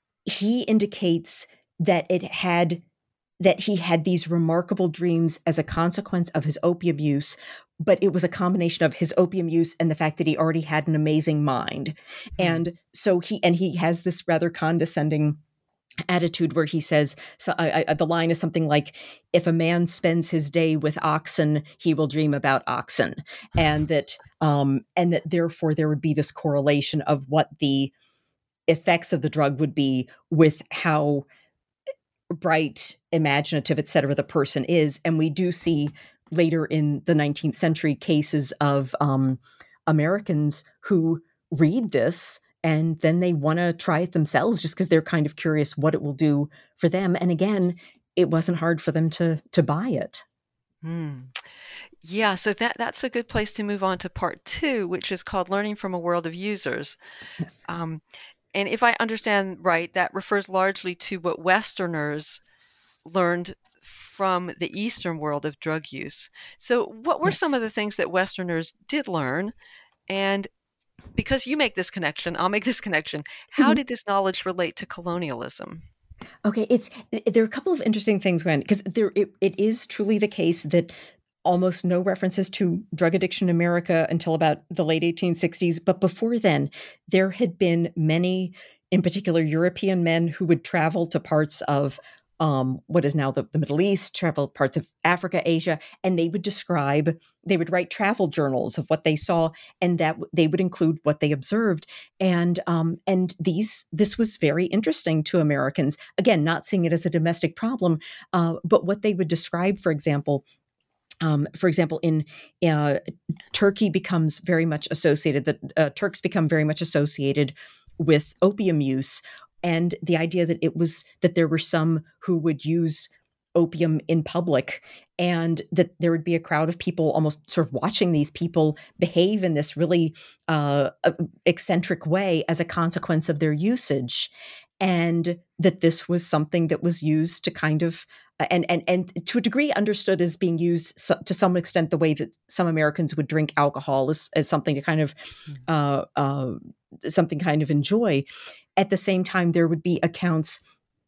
he indicates that it had, that he had these remarkable dreams as a consequence of his opium use, but it was a combination of his opium use and the fact that he already had an amazing mind. Mm-hmm. And so he, and he has this rather condescending attitude where he says, so I, I, the line is something like, if a man spends his day with oxen, he will dream about oxen. And that, um, and that therefore there would be this correlation of what the effects of the drug would be with how bright, imaginative, et cetera, the person is. And we do see later in the nineteenth century cases of um, Americans who read this and then they want to try it themselves just because they're kind of curious what it will do for them. And again, it wasn't hard for them to to buy it. Hmm. Yeah, so that that's a good place to move on to part two, which is called Learning from a World of Users. Yes. Um, and if I understand right, that refers largely to what Westerners learned from the Eastern world of drug use. So what were Yes. some of the things that Westerners did learn? And because you make this connection, I'll make this connection. How mm-hmm. did this knowledge relate to colonialism? Okay, it's there are a couple of interesting things, Gwen, because there it, it is truly the case that almost no references to drug addiction in America until about the late eighteen sixties. But before then, there had been many, in particular, European men who would travel to parts of um, what is now the, the Middle East, travel parts of Africa, Asia, and they would describe, they would write travel journals of what they saw, and that they would include what they observed. And um, and these this was very interesting to Americans. Again, not seeing it as a domestic problem, uh, but what they would describe, for example, Um, for example, in uh, Turkey becomes very much associated, that uh, Turks become very much associated with opium use, and the idea that it was that there were some who would use opium in public, and that there would be a crowd of people almost sort of watching these people behave in this really uh, eccentric way as a consequence of their usage. And that this was something that was used to kind of, and and and to a degree understood as being used so, to some extent the way that some Americans would drink alcohol as, as something to kind of, uh, uh, something kind of enjoy. At the same time, there would be accounts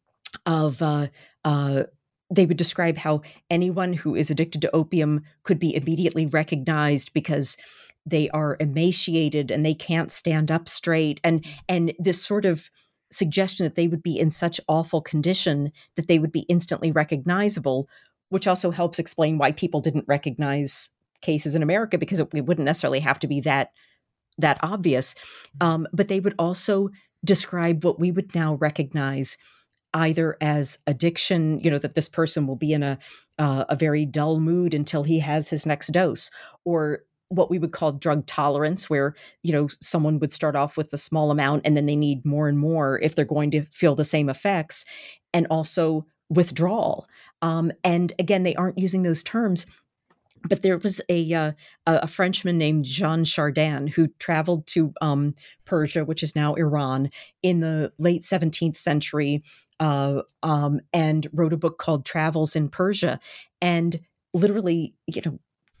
of, uh, uh, they would describe how anyone who is addicted to opium could be immediately recognized because they are emaciated and they can't stand up straight. And, and this sort of suggestion that they would be in such awful condition that they would be instantly recognizable, which also helps explain why people didn't recognize cases in America, because it, it wouldn't necessarily have to be that, that obvious. Um, but they would also describe what we would now recognize either as addiction, you know, that this person will be in a uh, a very dull mood until he has his next dose, or what we would call drug tolerance, where, you know, someone would start off with a small amount and then they need more and more if they're going to feel the same effects, and also withdrawal. Um, and again, they aren't using those terms. But there was a uh, a Frenchman named Jean Chardin who traveled to um, Persia, which is now Iran, in the late seventeenth century, uh, um, and wrote a book called Travels in Persia. And literally, you know,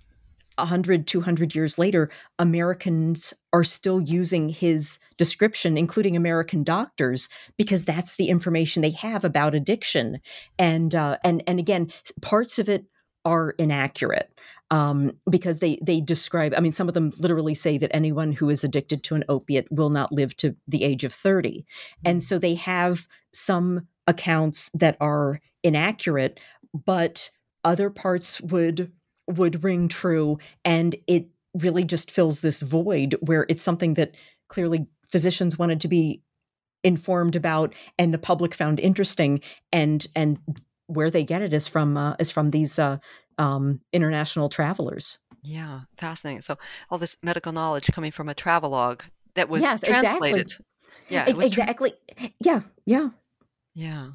one hundred, two hundred years later, Americans are still using his description, including American doctors, because that's the information they have about addiction. And uh, and and again, parts of it are inaccurate um, because they they describe, I mean, some of them literally say that anyone who is addicted to an opiate will not live to the age of thirty. And so they have some accounts that are inaccurate, but other parts would would ring true. And it really just fills this void where it's something that clearly physicians wanted to be informed about and the public found interesting, and and where they get it is from uh, is from these uh, um, international travelers. Yeah, fascinating. So all this medical knowledge coming from a travelogue that was yes, translated. Exactly. Yeah, it was exactly. Tra- yeah, yeah, yeah.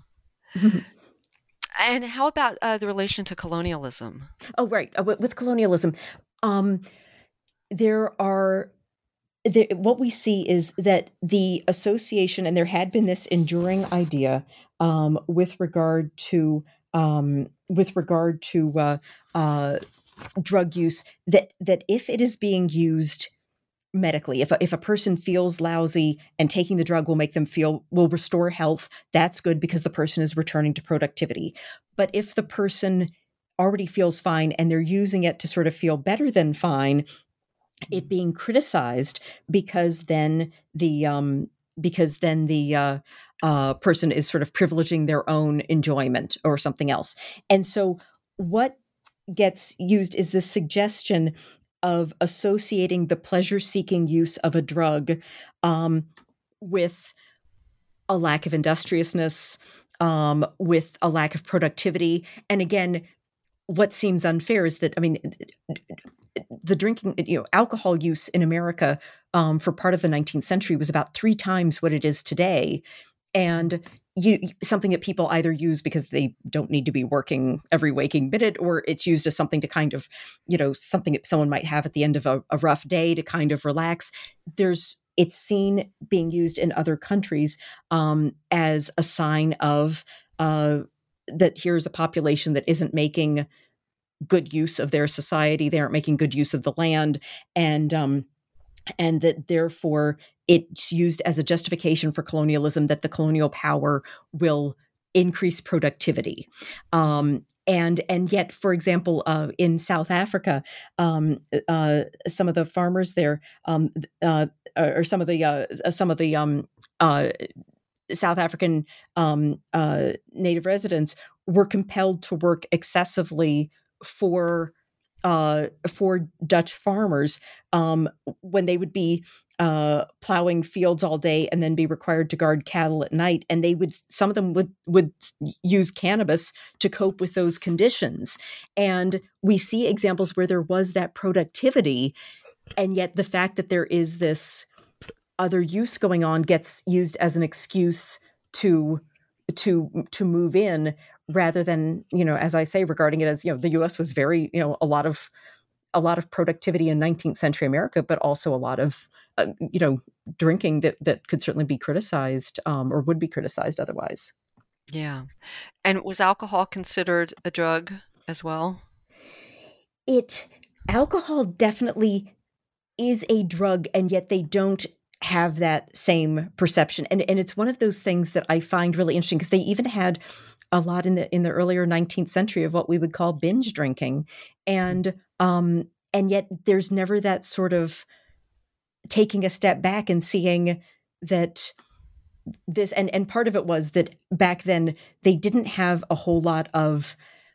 And how about uh, the relation to colonialism? Oh, right. Uh, with, with colonialism, um, there are. There, what we see is that the association, and there had been this enduring idea um, with regard to um, with regard to uh, uh, drug use, that that if it is being used medically, if a, if a person feels lousy and taking the drug will make them feel, will restore health, that's good because the person is returning to productivity. But if the person already feels fine and they're using it to sort of feel better than fine, it being criticized because then the um, because then the uh, uh, person is sort of privileging their own enjoyment or something else. And so what gets used is this suggestion of associating the pleasure-seeking use of a drug um, with a lack of industriousness, um, with a lack of productivity. And again, what seems unfair is that, I mean, the drinking, you know, alcohol use in America um, for part of the nineteenth century was about three times what it is today. And you, something that people either use because they don't need to be working every waking minute, or it's used as something to kind of, you know, something that someone might have at the end of a, a rough day to kind of relax. There's, it's seen being used in other countries um, as a sign of uh, that here's a population that isn't making good use of their society. They aren't making good use of the land. And, um, and that therefore it's used as a justification for colonialism, that the colonial power will increase productivity. Um, and, and yet, for example, uh, in South Africa, um, uh, some of the farmers there, um, uh, or some of the, uh, some of the, um, uh, South African um, uh, native residents were compelled to work excessively for uh, for Dutch farmers um, when they would be uh, plowing fields all day and then be required to guard cattle at night. And they would, some of them would would use cannabis to cope with those conditions. And we see examples where there was that productivity, and yet the fact that there is this other use going on gets used as an excuse to to to move in, rather than, you know, as I say, regarding it as, you know, the U S was very, you know, a lot of a lot of productivity in nineteenth century America, but also a lot of, uh, you know, drinking that, that could certainly be criticized um, or would be criticized otherwise. Yeah. And was alcohol considered a drug as well? It, alcohol definitely is a drug, and yet they don't have that same perception. And, and it's one of those things that I find really interesting, because they even had a lot in the in the earlier nineteenth century of what we would call binge drinking. And um, and yet there's never that sort of taking a step back and seeing that this, and, and part of it was that back then they didn't have a whole lot of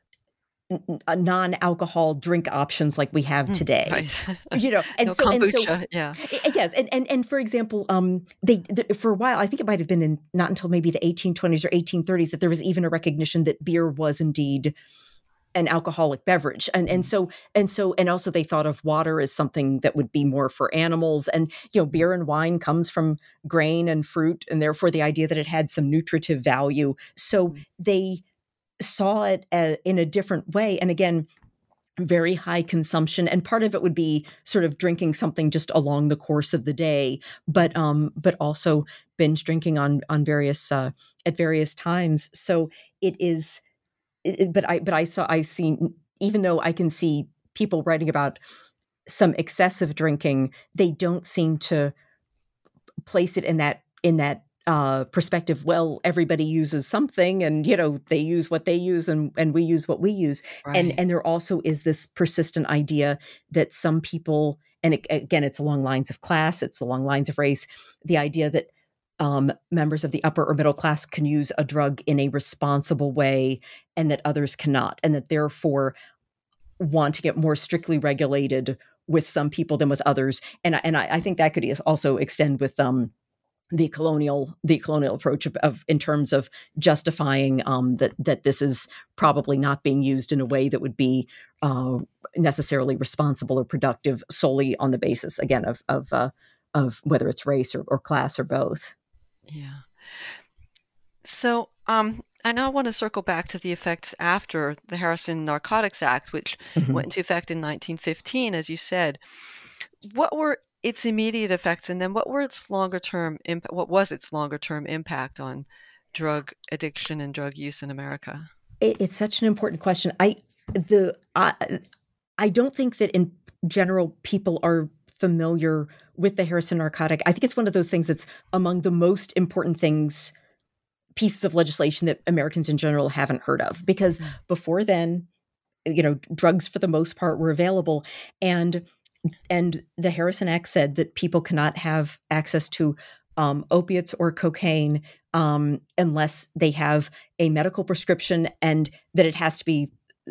non-alcohol drink options like we have today. Right. You know, and no so kombucha, and so yeah. Yes, and and and for example, um, they, they for a while, I think it might have been in not until maybe the eighteen twenties or eighteen thirties that there was even a recognition that beer was indeed an alcoholic beverage, and and so and so and also they thought of water as something that would be more for animals, and you know, beer and wine comes from grain and fruit, and therefore the idea that it had some nutritive value. So they saw it as, in a different way, and again, very high consumption, and part of it would be sort of drinking something just along the course of the day, but um, but also binge drinking on on various uh, at various times. So it is, it, but I but I saw I've seen, even though I can see people writing about some excessive drinking, they don't seem to place it in that in that uh, perspective. Well, everybody uses something, and you know, they use what they use, and and we use what we use. Right. And and there also is this persistent idea that some people, and it, again, it's along lines of class, it's along lines of race, the idea that um, members of the upper or middle class can use a drug in a responsible way, and that others cannot, and that therefore wanting it more strictly regulated with some people than with others. And and I, I think that could also extend with um. the colonial the colonial approach of, of in terms of justifying um, that that this is probably not being used in a way that would be uh, necessarily responsible or productive solely on the basis, again, of of uh, of whether it's race or, or class or both. Yeah. So um, I now want to circle back to the effects after the Harrison Narcotics Act, which mm-hmm. went into effect in nineteen fifteen, as you said. What were its immediate effects, and then what were its longer term imp- what was its longer term impact on drug addiction and drug use in America? It, it's such an important question. I the I, I don't think that in general people are familiar with the Harrison narcotic. I think it's one of those things that's among the most important things, pieces of legislation that Americans in general haven't heard of, because mm-hmm. before then, you know, drugs for the most part were available, and And the Harrison Act said that people cannot have access to um, opiates or cocaine um, unless they have a medical prescription, and that it has to be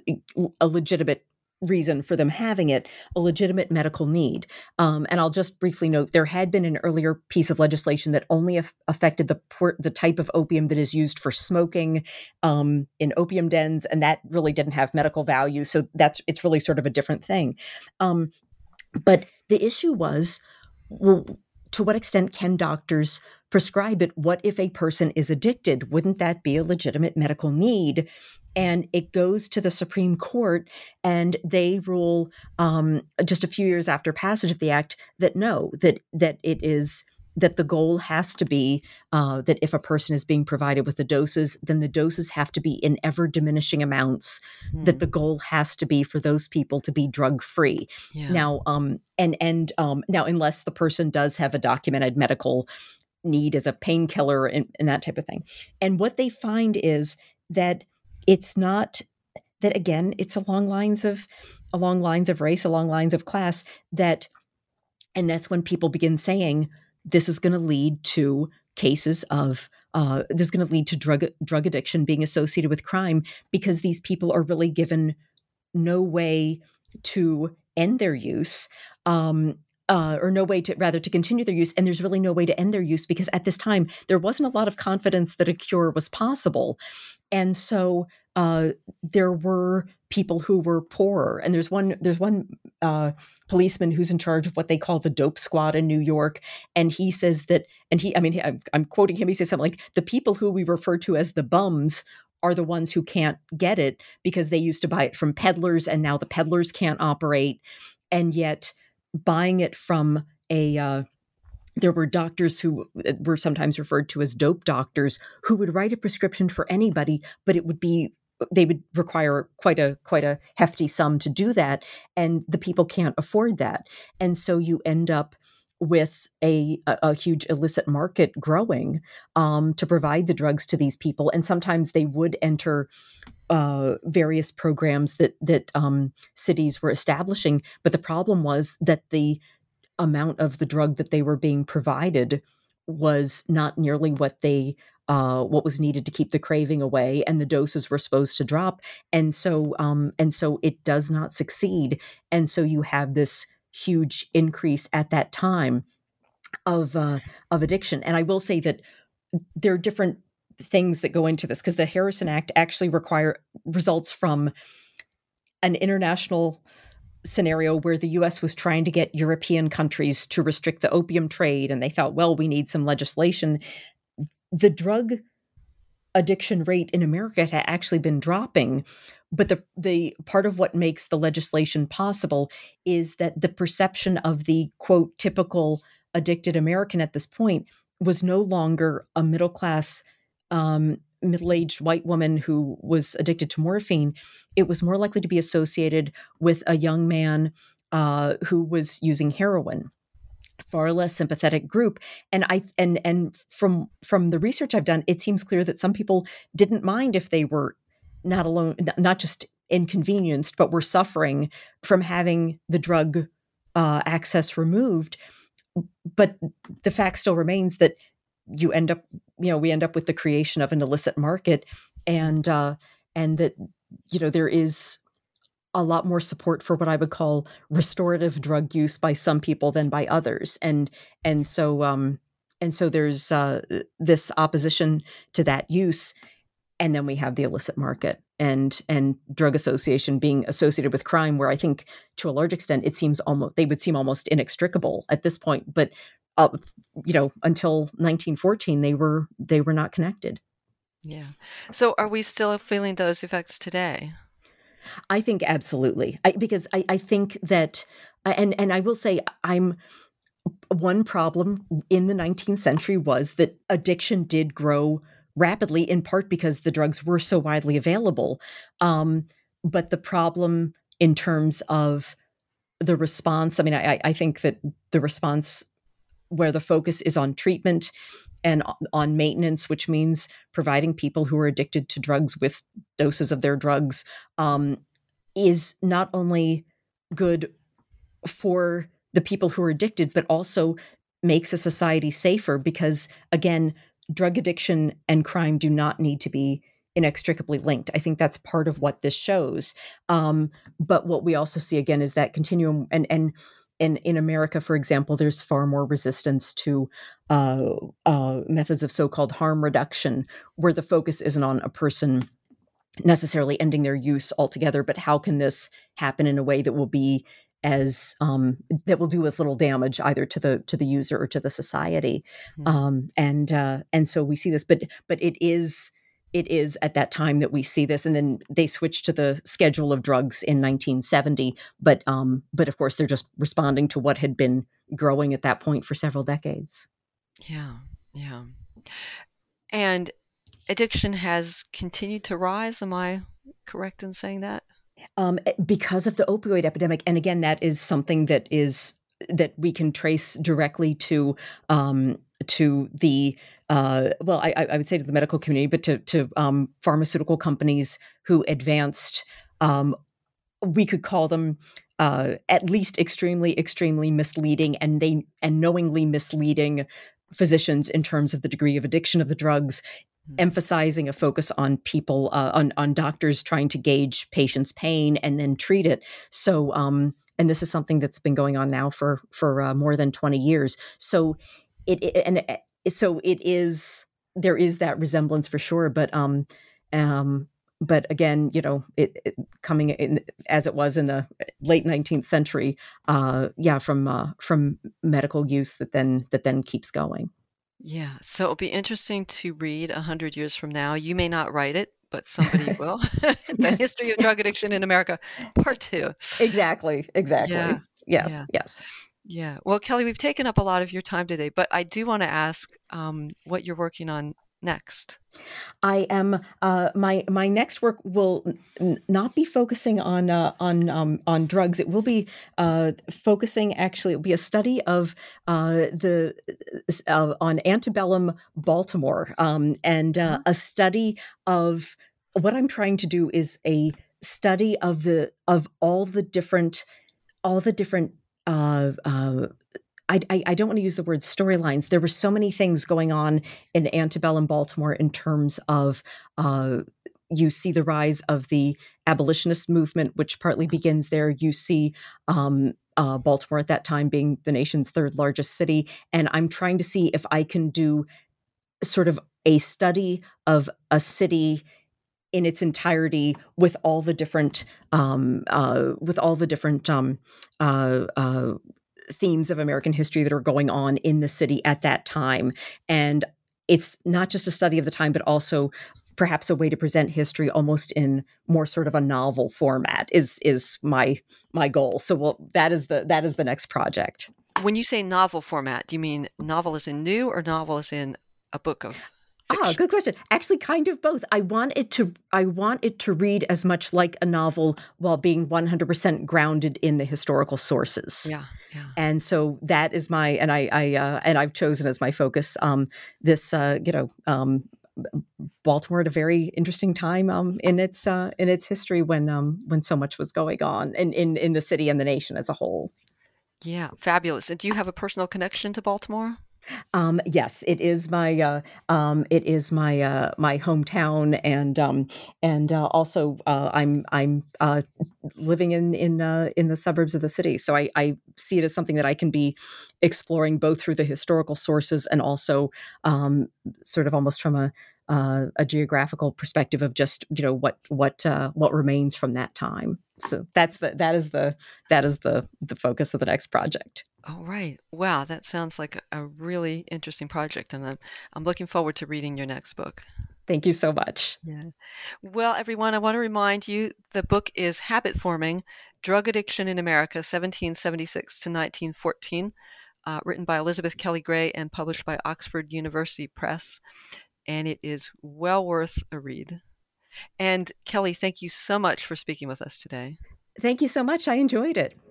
a legitimate reason for them having it, a legitimate medical need. Um, and I'll just briefly note, there had been an earlier piece of legislation that only af- affected the por- the type of opium that is used for smoking um, in opium dens, and that really didn't have medical value. So that's it's really sort of a different thing. Um, But the issue was, well, to what extent can doctors prescribe it? What if a person is addicted? Wouldn't that be a legitimate medical need? And it goes to the Supreme Court, and they rule um, just a few years after passage of the act that no, that that it is that the goal has to be uh, that if a person is being provided with the doses, then the doses have to be in ever diminishing amounts, mm. that the goal has to be for those people to be drug free. Yeah. Now, um, and, and um, now, unless the person does have a documented medical need as a painkiller and, and that type of thing. And what they find is that it's not that, again, it's along lines of, along lines of race, along lines of class, that, and that's when people begin saying, this is going to lead to cases of, uh, this is going to lead to drug drug addiction being associated with crime, because these people are really given no way to end their use, um, uh, or no way to, rather, to continue their use. And there's really no way to end their use, because at this time, there wasn't a lot of confidence that a cure was possible. And so uh, there were people who were poorer. And there's one, there's one uh, policeman who's in charge of what they call the dope squad in New York. And he says that, and he, I mean, I'm, I'm quoting him, he says something like, the people who we refer to as the bums are the ones who can't get it because they used to buy it from peddlers, and now the peddlers can't operate. And yet buying it from a uh, there were doctors who were sometimes referred to as dope doctors who would write a prescription for anybody, but it would be they would require quite a quite a hefty sum to do that, and the people can't afford that. And so you end up with a, a, a huge illicit market growing um, to provide the drugs to these people. And sometimes they would enter uh, various programs that that um, cities were establishing. But the problem was that the amount of the drug that they were being provided was not nearly what they uh, what was needed to keep the craving away, and the doses were supposed to drop. And so um, and so it does not succeed. And so you have this huge increase at that time of uh, of addiction. And I will say that there are different things that go into this, because the Harrison Act actually require results from an international scenario where the U S was trying to get European countries to restrict the opium trade, and they thought, well, we need some legislation. The drug addiction rate in America had actually been dropping, but the the part of what makes the legislation possible is that the perception of the, quote, typical addicted American at this point was no longer a middle class, um, middle-aged white woman who was addicted to morphine. It was more likely to be associated with a young man uh, who was using heroin. Far less sympathetic group. And I and and from from the research I've done, it seems clear that some people didn't mind if they were not alone, not just inconvenienced, but were suffering from having the drug uh, access removed. But the fact still remains that you end up, you know, we end up with the creation of an illicit market, and uh, and that, you know, there is a lot more support for what I would call restorative drug use by some people than by others. And, and so, um, and so there's, uh, this opposition to that use. And then we have the illicit market and, and drug association being associated with crime, where I think to a large extent, it seems almost, they would seem almost inextricable at this point. But, uh, you know, until nineteen fourteen, they were, they were not connected. Yeah. So are we still feeling those effects today? I think absolutely, I, because I, I think that, and and I will say, I'm one problem in the nineteenth century was that addiction did grow rapidly, in part because the drugs were so widely available. Um, but the problem in terms of the response, I mean, I, I think that the response where the focus is on treatment and on maintenance, which means providing people who are addicted to drugs with doses of their drugs, um, is not only good for the people who are addicted, but also makes a society safer, because, again, drug addiction and crime do not need to be inextricably linked. I think that's part of what this shows. Um, but what we also see, again, is that continuum, and and And in America, for example, there's far more resistance to uh, uh, methods of so-called harm reduction, where the focus isn't on a person necessarily ending their use altogether, but how can this happen in a way that will be as um, that will do as little damage either to the to the user or to the society. Mm-hmm. Um, and uh, and so we see this, but but it is. It is at that time that we see this, and then they switched to the schedule of drugs in nineteen seventy. But um, but of course, they're just responding to what had been growing at that point for several decades. Yeah, yeah. And addiction has continued to rise. Am I correct in saying that? Um, because of the opioid epidemic, and again, that is something that is that we can trace directly to um, to the. Uh, well, I, I would say to the medical community, but to, to um, pharmaceutical companies who advanced, um, we could call them uh, at least extremely, extremely misleading, and they and knowingly misleading physicians in terms of the degree of addiction of the drugs, mm-hmm. emphasizing a focus on people, uh, on on doctors trying to gauge patients' pain and then treat it. So, um, and this is something that's been going on now for for uh, more than twenty years. So, it, it and. It, So it is, there is that resemblance for sure, but um, um, but again, you know, it, it coming in as it was in the late nineteenth century, uh, yeah, from uh, from medical use that then that then keeps going. Yeah, so it'll be interesting to read a hundred years from now. You may not write it, but somebody will. The Yes. History of Drug Addiction in America, part two. Exactly. Exactly. Yeah. Yes. Yeah. Yes. Yeah. Well, Kelly, we've taken up a lot of your time today, but I do want to ask um, what you're working on next. I am. Uh, my my next work will n- not be focusing on uh, on um, on drugs. It will be uh, focusing. Actually, it will be a study of uh, the uh, on antebellum Baltimore, um, and uh, a study of what I'm trying to do is a study of the of all the different all the different. Uh, uh, I, I, I don't want to use the word storylines. There were so many things going on in antebellum Baltimore in terms of uh, you see the rise of the abolitionist movement, which partly begins there. You see um, uh, Baltimore at that time being the nation's third largest city. And I'm trying to see if I can do sort of a study of a city in its entirety with all the different um, uh, with all the different um, uh, uh, themes of American history that are going on in the city at that time. And it's not just a study of the time, but also perhaps a way to present history almost in more sort of a novel format is is my my goal. So well, that is the that is the next project. When you say novel format, do you mean novel as in new or novel as in a book of fiction? Ah, good question. Actually, kind of both. I want it to I want it to read as much like a novel while being one hundred percent grounded in the historical sources. Yeah, yeah. And so that is my and I I uh, and I've chosen as my focus um, this uh, you know um, Baltimore at a very interesting time um, in its uh, in its history when um, when so much was going on in, in in the city and the nation as a whole. Yeah, fabulous. And do you have a personal connection to Baltimore? Um, yes, it is my uh, um, it is my uh, my hometown, and um, and uh, also uh, I'm I'm uh, living in in uh, in the suburbs of the city, so I, I see it as something that I can be exploring both through the historical sources and also um, sort of almost from a uh, a geographical perspective of just you know what what uh, what remains from that time. So that's the that is the that is the the focus of the next project. Oh, right. Wow, that sounds like a, a really interesting project, and I'm I'm looking forward to reading your next book. Thank you so much. Yeah. Well, everyone, I want to remind you the book is Habit Forming: Drug Addiction in America, seventeen seventy-six to nineteen fourteen, uh, written by Elizabeth Kelly Gray and published by Oxford University Press, and it is well worth a read. And Kelly, thank you so much for speaking with us today. Thank you so much. I enjoyed it.